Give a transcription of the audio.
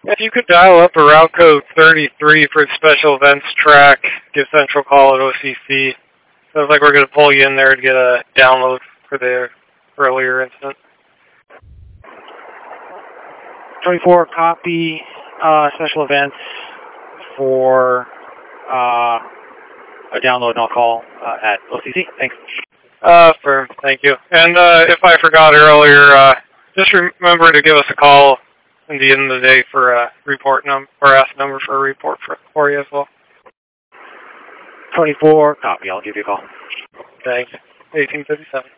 If you could dial up a route code 33 for the special events track, give Central call at OCC. Sounds like we're going to pull you in there to get a download for the earlier incident. 24, copy, special events for a download, and I'll call at OCC. Thanks. Firm, thank you. And if I forgot earlier, just remember to give us a call at the end of the day for a report number, or ask number for a report for you as well. 24, copy, I'll give you a call. Thanks. 1857.